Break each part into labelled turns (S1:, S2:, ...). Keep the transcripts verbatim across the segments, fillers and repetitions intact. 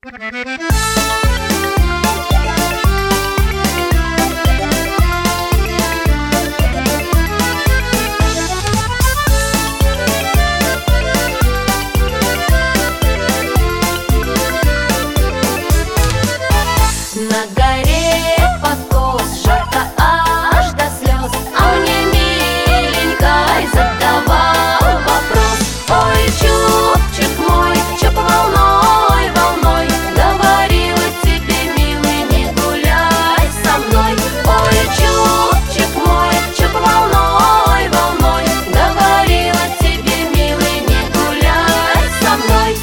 S1: На горе покос, жарко аж до слез, а мне миленькой задавал вопрос: ой, чубчик мой, чуб волной, волной, говорила тебе, милый, не гуляй со мной. Ой, чубчик мой, чуб волной, волной, говорила тебе, милый, не гуляй со мной.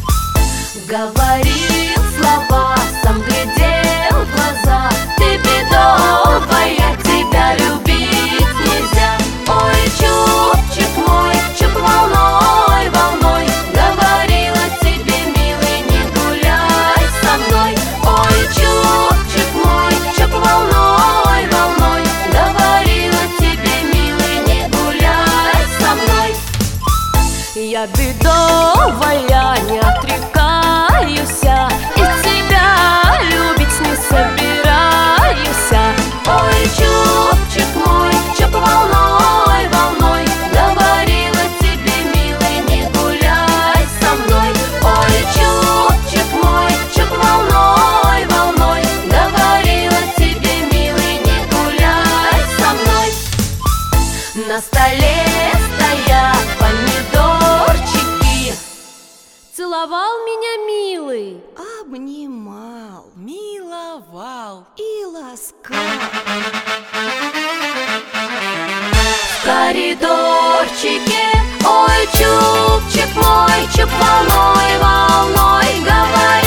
S1: Говорил слова, сам глядел в глаза: ты бедовая, тебя любить нельзя. Ой, чубчик мой, чуб волной, волной, говорила тебе, милый, не гуляй со мной. Ой, чубчик мой, чуб волной, волной, говорила тебе, милый, не гуляй со мной. Я бедовая, не отрекаюсь, и тебя любить не собираюсь. Ой, чубчик мой, чуб волной, волной, говорила тебе, милый, не гуляй со мной. Ой, чубчик мой, чуб волной, волной, говорила тебе, милый, не гуляй со мной. На столе стоят помидорчики. Целовал меня милый,
S2: Обнимал, миловал и ласкал.
S1: в коридорчике. Ой, чубчик мой, чуб волной, волной, говори.